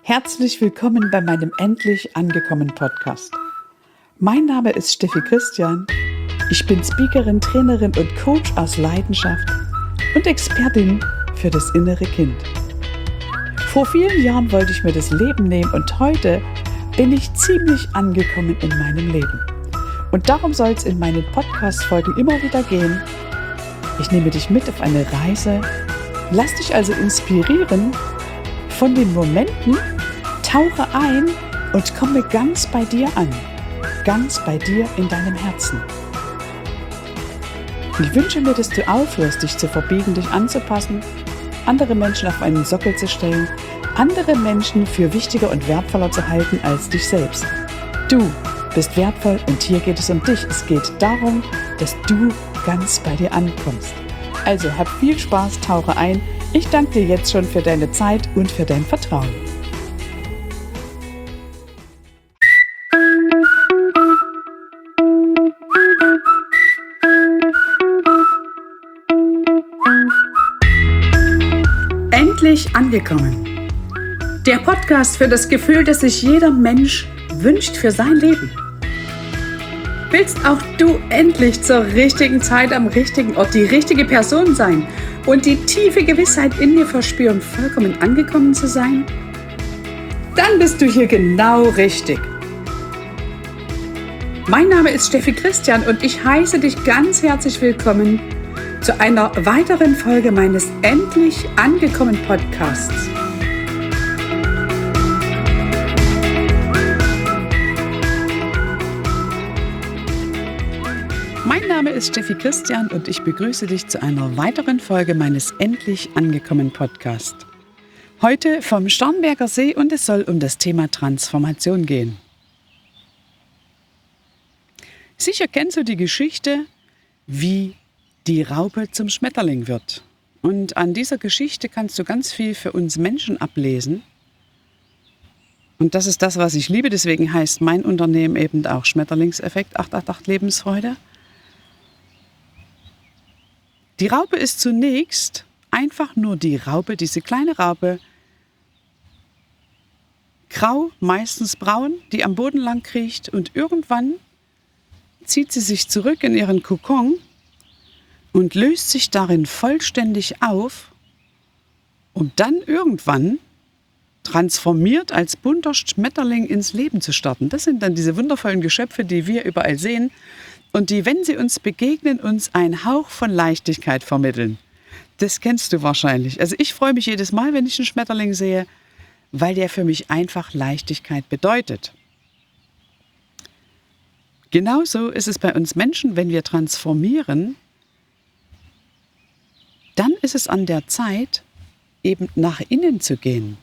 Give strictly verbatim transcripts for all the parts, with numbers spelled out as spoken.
Herzlich willkommen bei meinem Endlich angekommen Podcast. Mein Name ist Steffi Christian. Ich bin Speakerin, Trainerin und Coach aus Leidenschaft und Expertin für das innere Kind. Vor vielen Jahren wollte ich mir das Leben nehmen und heute bin ich ziemlich angekommen in meinem Leben. Und darum soll es in meinen Podcast-Folgen immer wieder gehen. Ich nehme dich mit auf eine Reise, lass dich also inspirieren von den Momenten, tauche ein und komme ganz bei dir an, ganz bei dir in deinem Herzen. Ich wünsche mir, dass du aufhörst, dich zu verbiegen, dich anzupassen, andere Menschen auf einen Sockel zu stellen, andere Menschen für wichtiger und wertvoller zu halten als dich selbst. Du bist wertvoll und hier geht es um dich. Es geht darum, dass du ganz bei dir ankommst. Also hab viel Spaß, tauche ein. Ich danke dir jetzt schon für deine Zeit und für dein Vertrauen. Endlich angekommen. Der Podcast für das Gefühl, das sich jeder Mensch wünscht für sein Leben. Willst auch du endlich zur richtigen Zeit am richtigen Ort die richtige Person sein und die tiefe Gewissheit in dir verspüren, vollkommen angekommen zu sein? Dann bist du hier genau richtig. Mein Name ist Steffi Christian und ich heiße dich ganz herzlich willkommen zu einer weiteren Folge meines Endlich angekommen Podcasts. Mein Name ist Steffi Christian und ich begrüße dich zu einer weiteren Folge meines Endlich angekommen Podcasts. Heute vom Starnberger See und es soll um das Thema Transformation gehen. Sicher kennst du die Geschichte, wie die Raupe zum Schmetterling wird. Und an dieser Geschichte kannst du ganz viel für uns Menschen ablesen. Und das ist das, was ich liebe. Deswegen heißt mein Unternehmen eben auch Schmetterlingseffekt acht acht acht Lebensfreude. Die Raupe ist zunächst einfach nur die Raupe, diese kleine Raupe, grau, meistens braun, die am Boden lang kriecht und irgendwann zieht sie sich zurück in ihren Kokon und löst sich darin vollständig auf, um dann irgendwann transformiert als bunter Schmetterling ins Leben zu starten. Das sind dann diese wundervollen Geschöpfe, die wir überall sehen und die, wenn sie uns begegnen, uns einen Hauch von Leichtigkeit vermitteln. Das kennst du wahrscheinlich. Also ich freue mich jedes Mal, wenn ich einen Schmetterling sehe, weil der für mich einfach Leichtigkeit bedeutet. Genauso ist es bei uns Menschen, wenn wir transformieren, dann ist es an der Zeit, eben nach innen zu gehen.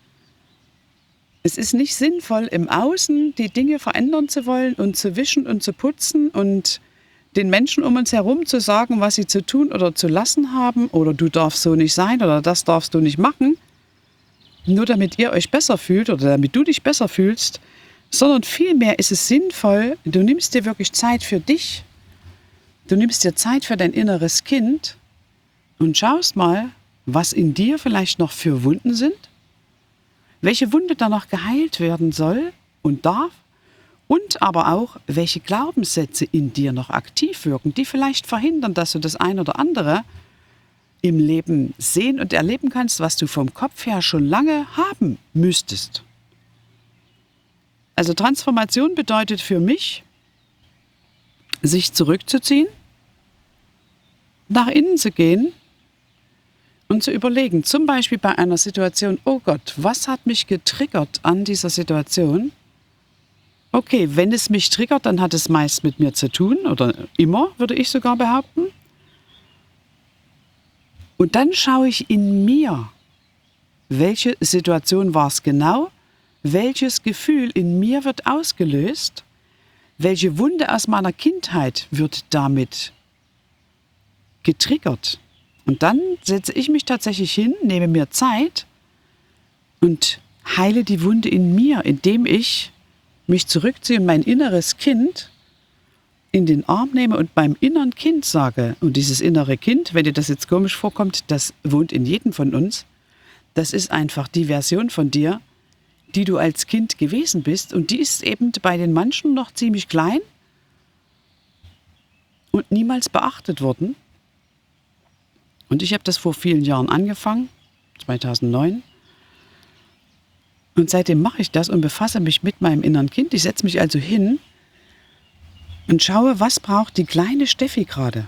Es ist nicht sinnvoll, im Außen die Dinge verändern zu wollen und zu wischen und zu putzen und den Menschen um uns herum zu sagen, was sie zu tun oder zu lassen haben oder du darfst so nicht sein oder das darfst du nicht machen, nur damit ihr euch besser fühlt oder damit du dich besser fühlst, sondern vielmehr ist es sinnvoll, du nimmst dir wirklich Zeit für dich, du nimmst dir Zeit für dein inneres Kind und schaust mal, was in dir vielleicht noch für Wunden sind, welche Wunde da noch geheilt werden soll und darf und aber auch, welche Glaubenssätze in dir noch aktiv wirken, die vielleicht verhindern, dass du das ein oder andere im Leben sehen und erleben kannst, was du vom Kopf her schon lange haben müsstest. Also Transformation bedeutet für mich, sich zurückzuziehen, nach innen zu gehen und zu überlegen, zum Beispiel bei einer Situation, oh Gott, was hat mich getriggert an dieser Situation? Okay, wenn es mich triggert, dann hat es meist mit mir zu tun oder immer, würde ich sogar behaupten. Und dann schaue ich in mir, welche Situation war es genau, welches Gefühl in mir wird ausgelöst, welche Wunde aus meiner Kindheit wird damit getriggert. Und dann setze ich mich tatsächlich hin, nehme mir Zeit und heile die Wunde in mir, indem ich mich zurückziehe und mein inneres Kind in den Arm nehme und beim inneren Kind sage, und dieses innere Kind, wenn dir das jetzt komisch vorkommt, das wohnt in jedem von uns, das ist einfach die Version von dir, die du als Kind gewesen bist. Und die ist eben bei den manchen noch ziemlich klein und niemals beachtet worden. Und ich habe das vor vielen Jahren angefangen, zweitausendneun. Und seitdem mache ich das und befasse mich mit meinem inneren Kind. Ich setze mich also hin und schaue, was braucht die kleine Steffi gerade.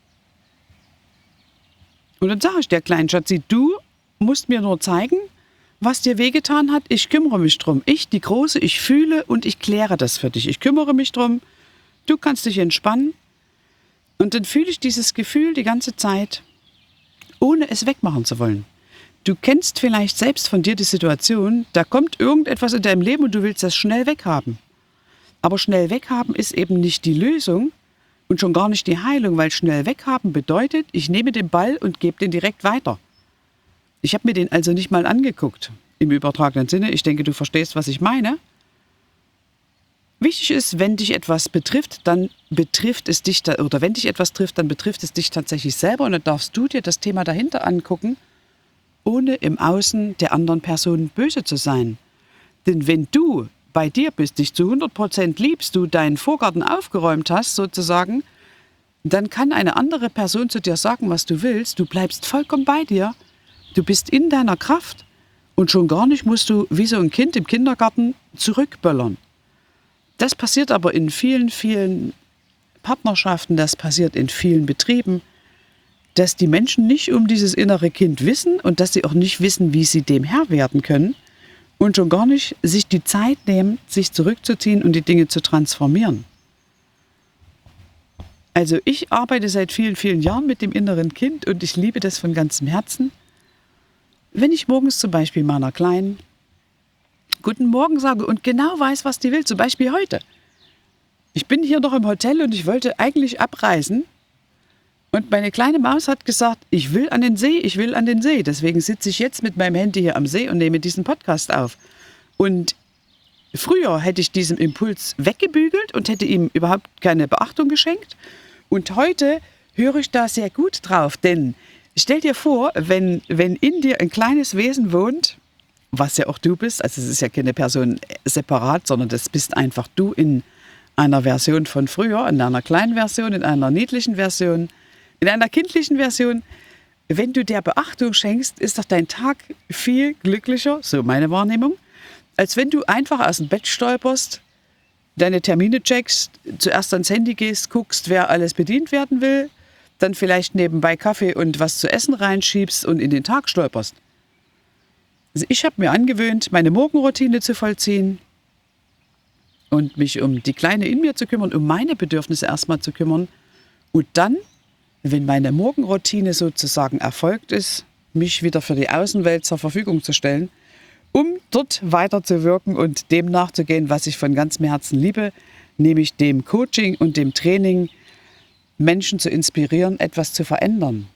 Und dann sage ich der kleinen Schatzi, du musst mir nur zeigen, was dir wehgetan hat. Ich kümmere mich drum. Ich, die Große, ich fühle und ich kläre das für dich. Ich kümmere mich drum. Du kannst dich entspannen. Und dann fühle ich dieses Gefühl die ganze Zeit, ohne es wegmachen zu wollen. Du kennst vielleicht selbst von dir die Situation, da kommt irgendetwas in deinem Leben und du willst das schnell weghaben. Aber schnell weghaben ist eben nicht die Lösung und schon gar nicht die Heilung, weil schnell weghaben bedeutet, ich nehme den Ball und gebe den direkt weiter. Ich habe mir den also nicht mal angeguckt, im übertragenen Sinne. Ich denke, du verstehst, was ich meine. Wichtig ist, wenn dich etwas betrifft, dann betrifft es dich, da, oder wenn dich etwas trifft, dann betrifft es dich tatsächlich selber und dann darfst du dir das Thema dahinter angucken, ohne im Außen der anderen Person böse zu sein. Denn wenn du bei dir bist, dich zu hundert Prozent liebst, du deinen Vorgarten aufgeräumt hast sozusagen, dann kann eine andere Person zu dir sagen, was du willst, du bleibst vollkommen bei dir, du bist in deiner Kraft und schon gar nicht musst du wie so ein Kind im Kindergarten zurückböllern. Das passiert aber in vielen, vielen Partnerschaften, das passiert in vielen Betrieben, dass die Menschen nicht um dieses innere Kind wissen und dass sie auch nicht wissen, wie sie dem Herr werden können und schon gar nicht sich die Zeit nehmen, sich zurückzuziehen und die Dinge zu transformieren. Also ich arbeite seit vielen, vielen Jahren mit dem inneren Kind und ich liebe das von ganzem Herzen. Wenn ich morgens zum Beispiel meiner Kleinen Guten Morgen sage und genau weiß, was die will, zum Beispiel heute. Ich bin hier noch im Hotel und ich wollte eigentlich abreisen. Und meine kleine Maus hat gesagt, ich will an den See, ich will an den See. Deswegen sitze ich jetzt mit meinem Handy hier am See und nehme diesen Podcast auf. Und früher hätte ich diesem Impuls weggebügelt und hätte ihm überhaupt keine Beachtung geschenkt. Und heute höre ich da sehr gut drauf. Denn stell dir vor, wenn, wenn in dir ein kleines Wesen wohnt, was ja auch du bist, also es ist ja keine Person separat, sondern das bist einfach du in einer Version von früher, in einer kleinen Version, in einer niedlichen Version, in einer kindlichen Version. Wenn du der Beachtung schenkst, ist doch dein Tag viel glücklicher, so meine Wahrnehmung, als wenn du einfach aus dem Bett stolperst, deine Termine checkst, zuerst ans Handy gehst, guckst, wer alles bedient werden will, dann vielleicht nebenbei Kaffee und was zu essen reinschiebst und in den Tag stolperst. Also ich habe mir angewöhnt, meine Morgenroutine zu vollziehen und mich um die Kleine in mir zu kümmern, um meine Bedürfnisse erstmal zu kümmern und dann, wenn meine Morgenroutine sozusagen erfolgt ist, mich wieder für die Außenwelt zur Verfügung zu stellen, um dort weiterzuwirken und dem nachzugehen, was ich von ganzem Herzen liebe, nämlich dem Coaching und dem Training, Menschen zu inspirieren, etwas zu verändern.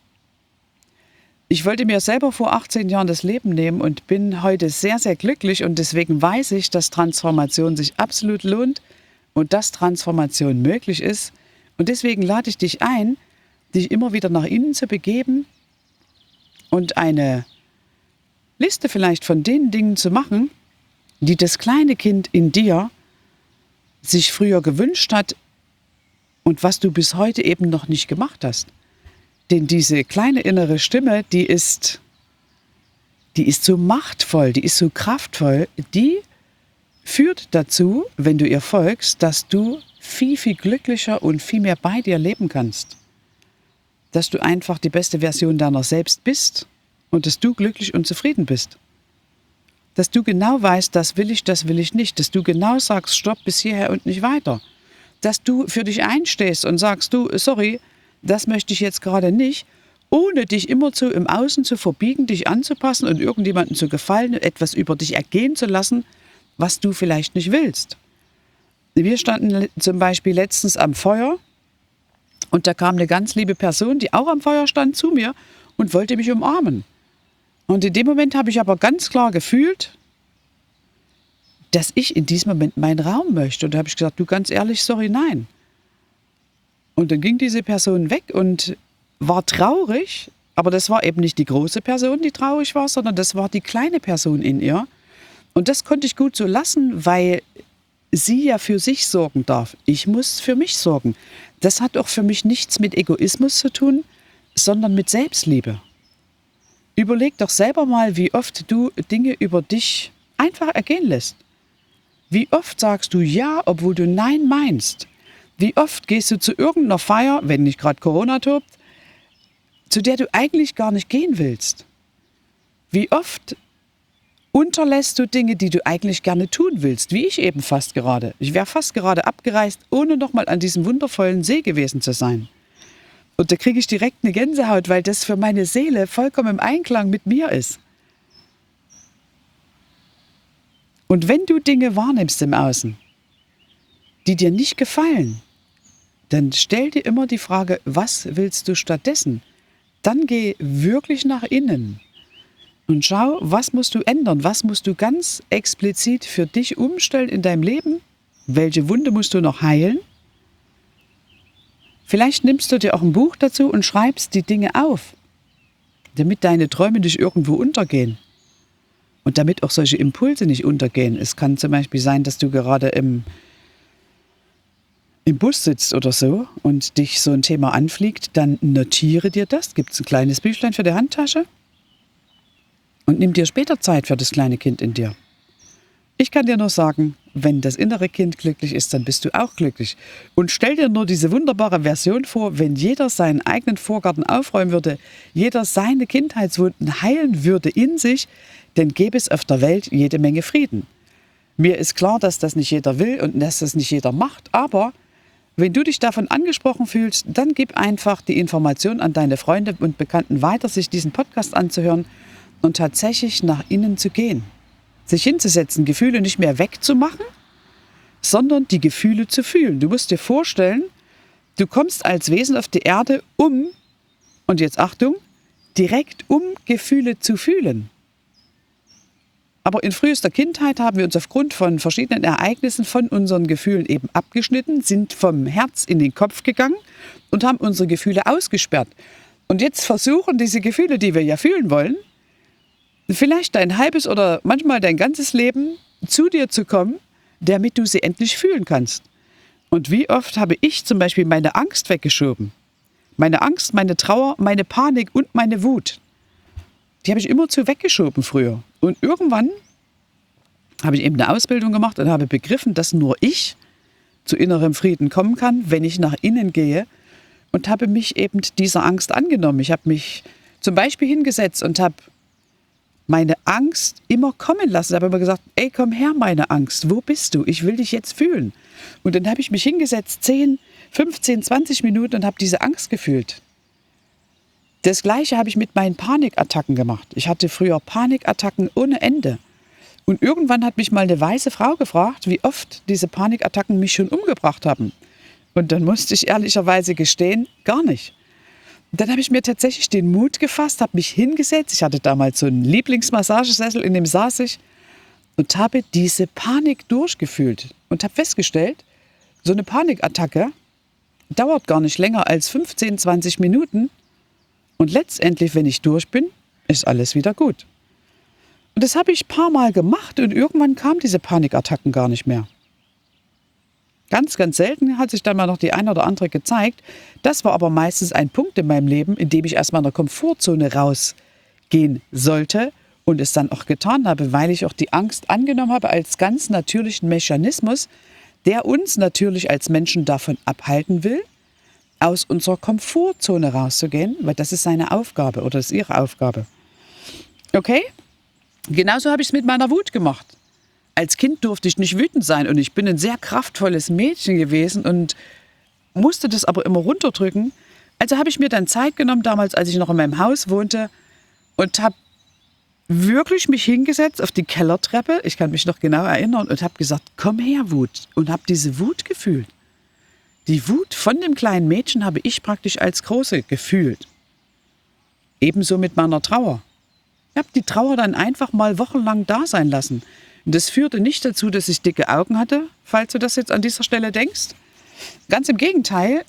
Ich wollte mir selber vor achtzehn Jahren das Leben nehmen und bin heute sehr, sehr glücklich und deswegen weiß ich, dass Transformation sich absolut lohnt und dass Transformation möglich ist. Und deswegen lade ich dich ein, dich immer wieder nach innen zu begeben und eine Liste vielleicht von den Dingen zu machen, die das kleine Kind in dir sich früher gewünscht hat und was du bis heute eben noch nicht gemacht hast. Denn diese kleine innere Stimme, die ist, die ist so machtvoll, die ist so kraftvoll, die führt dazu, wenn du ihr folgst, dass du viel, viel glücklicher und viel mehr bei dir leben kannst. Dass du einfach die beste Version deiner selbst bist und dass du glücklich und zufrieden bist. Dass du genau weißt, das will ich, das will ich nicht. Dass du genau sagst, stopp, bis hierher und nicht weiter. Dass du für dich einstehst und sagst, du, sorry, das möchte ich jetzt gerade nicht, ohne dich immerzu im Außen zu verbiegen, dich anzupassen und irgendjemandem zu gefallen, etwas über dich ergehen zu lassen, was du vielleicht nicht willst. Wir standen zum Beispiel letztens am Feuer und da kam eine ganz liebe Person, die auch am Feuer stand, zu mir und wollte mich umarmen. Und in dem Moment habe ich aber ganz klar gefühlt, dass ich in diesem Moment meinen Raum möchte. Und da habe ich gesagt, du ganz ehrlich, sorry, nein. Und dann ging diese Person weg und war traurig, aber das war eben nicht die große Person, die traurig war, sondern das war die kleine Person in ihr, Und das konnte ich gut so lassen, weil sie ja für sich sorgen darf. Ich muss für mich sorgen. Das hat auch für mich nichts mit Egoismus zu tun, sondern mit Selbstliebe. Überleg doch selber mal, wie oft du Dinge über dich einfach ergehen lässt. Wie oft sagst du Ja, obwohl du Nein meinst? Wie oft gehst du zu irgendeiner Feier, wenn nicht gerade Corona tobt, zu der du eigentlich gar nicht gehen willst? Wie oft unterlässt du Dinge, die du eigentlich gerne tun willst, wie ich eben fast gerade. Ich wäre fast gerade abgereist, ohne nochmal an diesem wundervollen See gewesen zu sein. Und da kriege ich direkt eine Gänsehaut, weil das für meine Seele vollkommen im Einklang mit mir ist. Und wenn du Dinge wahrnimmst im Außen, die dir nicht gefallen, dann stell dir immer die Frage, was willst du stattdessen? Dann geh wirklich nach innen und schau, was musst du ändern, was musst du ganz explizit für dich umstellen in deinem Leben, welche Wunde musst du noch heilen. Vielleicht nimmst du dir auch ein Buch dazu und schreibst die Dinge auf, damit deine Träume nicht irgendwo untergehen. Und damit auch solche Impulse nicht untergehen. Es kann zum Beispiel sein, dass du gerade im, im Bus sitzt oder so und dich so ein Thema anfliegt, dann notiere dir das. Gibt es ein kleines Büchlein für die Handtasche und nimm dir später Zeit für das kleine Kind in dir. Ich kann dir nur sagen, wenn das innere Kind glücklich ist, dann bist du auch glücklich. Und stell dir nur diese wunderbare Version vor, wenn jeder seinen eigenen Vorgarten aufräumen würde, jeder seine Kindheitswunden heilen würde in sich, dann gäbe es auf der Welt jede Menge Frieden. Mir ist klar, dass das nicht jeder will und dass das nicht jeder macht, aber wenn du dich davon angesprochen fühlst, dann gib einfach die Information an deine Freunde und Bekannten weiter, sich diesen Podcast anzuhören und tatsächlich nach innen zu gehen. Sich hinzusetzen, Gefühle nicht mehr wegzumachen, sondern die Gefühle zu fühlen. Du musst dir vorstellen, du kommst als Wesen auf die Erde, um, und jetzt Achtung, direkt um Gefühle zu fühlen. Aber in frühester Kindheit haben wir uns aufgrund von verschiedenen Ereignissen von unseren Gefühlen eben abgeschnitten, sind vom Herz in den Kopf gegangen und haben unsere Gefühle ausgesperrt. Und jetzt versuchen diese Gefühle, die wir ja fühlen wollen, vielleicht dein halbes oder manchmal dein ganzes Leben zu dir zu kommen, damit du sie endlich fühlen kannst. Und wie oft habe ich zum Beispiel meine Angst weggeschoben? Meine Angst, meine Trauer, meine Panik und meine Wut. Die habe ich immerzu weggeschoben früher. Und irgendwann habe ich eben eine Ausbildung gemacht und habe begriffen, dass nur ich zu innerem Frieden kommen kann, wenn ich nach innen gehe, und habe mich eben dieser Angst angenommen. Ich habe mich zum Beispiel hingesetzt und habe meine Angst immer kommen lassen. Ich habe immer gesagt, ey, komm her, meine Angst, wo bist du? Ich will dich jetzt fühlen. Und dann habe ich mich hingesetzt, zehn, fünfzehn, zwanzig Minuten und habe diese Angst gefühlt. Das Gleiche habe ich mit meinen Panikattacken gemacht. Ich hatte früher Panikattacken ohne Ende. Und irgendwann hat mich mal eine weiße Frau gefragt, wie oft diese Panikattacken mich schon umgebracht haben. Und dann musste ich ehrlicherweise gestehen, gar nicht. Und dann habe ich mir tatsächlich den Mut gefasst, habe mich hingesetzt. Ich hatte damals so einen Lieblingsmassagesessel, in dem saß ich und habe diese Panik durchgefühlt und habe festgestellt, so eine Panikattacke dauert gar nicht länger als fünfzehn, zwanzig Minuten. Und letztendlich, wenn ich durch bin, ist alles wieder gut. Und das habe ich ein paar Mal gemacht und irgendwann kamen diese Panikattacken gar nicht mehr. Ganz, ganz selten hat sich dann mal noch die eine oder andere gezeigt. Das war aber meistens ein Punkt in meinem Leben, in dem ich erstmal in der Komfortzone rausgehen sollte und es dann auch getan habe, weil ich auch die Angst angenommen habe als ganz natürlichen Mechanismus, der uns natürlich als Menschen davon abhalten will, aus unserer Komfortzone rauszugehen, weil das ist seine Aufgabe oder das ist ihre Aufgabe. Okay? Genauso habe ich es mit meiner Wut gemacht. Als Kind durfte ich nicht wütend sein und ich bin ein sehr kraftvolles Mädchen gewesen und musste das aber immer runterdrücken. Also habe ich mir dann Zeit genommen, damals, als ich noch in meinem Haus wohnte, und habe wirklich mich hingesetzt auf die Kellertreppe, ich kann mich noch genau erinnern, und habe gesagt, komm her, Wut, und habe diese Wut gefühlt. Die Wut von dem kleinen Mädchen habe ich praktisch als große gefühlt. Ebenso mit meiner Trauer. Ich habe die Trauer dann einfach mal wochenlang da sein lassen. Und das führte nicht dazu, dass ich dicke Augen hatte, falls du das jetzt an dieser Stelle denkst. Ganz im Gegenteil,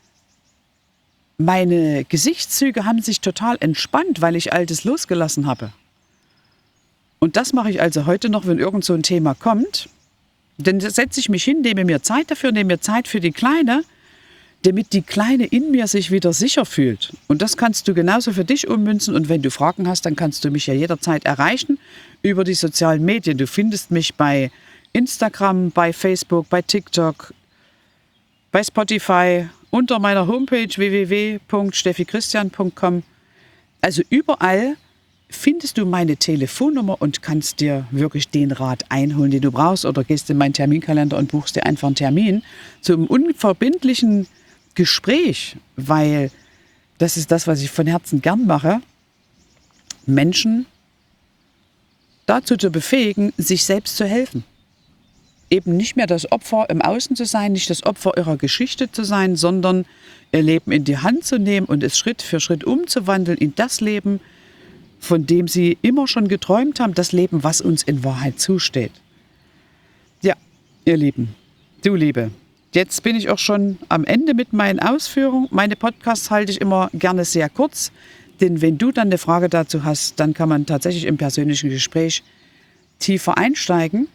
meine Gesichtszüge haben sich total entspannt, weil ich Altes losgelassen habe. Und das mache ich also heute noch, wenn irgend so ein Thema kommt. Dann setze ich mich hin, nehme mir Zeit dafür, nehme mir Zeit für die Kleine, damit die Kleine in mir sich wieder sicher fühlt. Und das kannst du genauso für dich ummünzen. Und wenn du Fragen hast, dann kannst du mich ja jederzeit erreichen über die sozialen Medien. Du findest mich bei Instagram, bei Facebook, bei TikTok, bei Spotify, unter meiner Homepage w w w punkt steffi christian punkt com. Also überall findest du meine Telefonnummer und kannst dir wirklich den Rat einholen, den du brauchst, oder gehst in meinen Terminkalender und buchst dir einfach einen Termin zum unverbindlichen Gespräch, weil das ist das, was ich von Herzen gern mache, Menschen dazu zu befähigen, sich selbst zu helfen. Eben nicht mehr das Opfer im Außen zu sein, nicht das Opfer ihrer Geschichte zu sein, sondern ihr Leben in die Hand zu nehmen und es Schritt für Schritt umzuwandeln in das Leben, von dem sie immer schon geträumt haben, das Leben, was uns in Wahrheit zusteht. Ja, ihr Lieben, du Liebe, jetzt bin ich auch schon am Ende mit meinen Ausführungen. Meine Podcasts halte ich immer gerne sehr kurz, denn wenn du dann eine Frage dazu hast, dann kann man tatsächlich im persönlichen Gespräch tiefer einsteigen.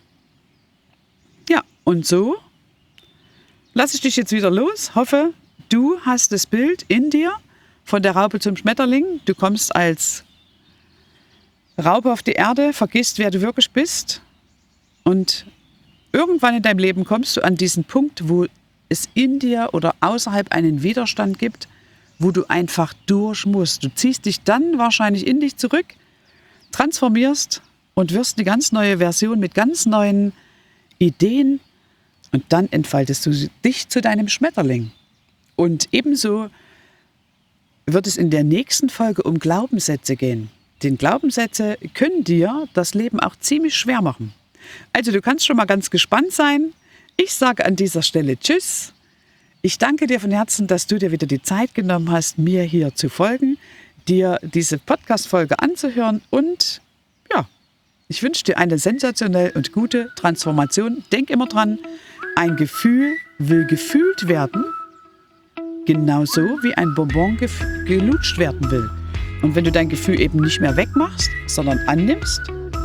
Ja, und so lasse ich dich jetzt wieder los. Hoffe, du hast das Bild in dir von der Raupe zum Schmetterling. Du kommst als Raupe auf die Erde, vergisst, wer du wirklich bist. Und irgendwann in deinem Leben kommst du an diesen Punkt, wo es in dir oder außerhalb einen Widerstand gibt, wo du einfach durch musst. Du ziehst dich dann wahrscheinlich in dich zurück, transformierst und wirst eine ganz neue Version mit ganz neuen Ideen. Und dann entfaltest du dich zu deinem Schmetterling. Und ebenso wird es in der nächsten Folge um Glaubenssätze gehen. Denn Glaubenssätze können dir das Leben auch ziemlich schwer machen. Also du kannst schon mal ganz gespannt sein. Ich sage an dieser Stelle Tschüss. Ich danke dir von Herzen, dass du dir wieder die Zeit genommen hast, mir hier zu folgen, dir diese Podcast-Folge anzuhören. Und ja, ich wünsche dir eine sensationell und gute Transformation. Denk immer dran, ein Gefühl will gefühlt werden, genauso wie ein Bonbon gef- gelutscht werden will. Und wenn du dein Gefühl eben nicht mehr wegmachst, sondern annimmst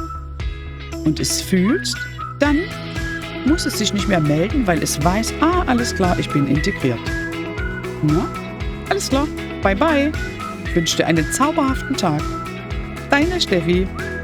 und es fühlst, dann muss es sich nicht mehr melden, weil es weiß, ah, alles klar, ich bin integriert. Na, alles klar, bye bye. Ich wünsche dir einen zauberhaften Tag. Deine Steffi.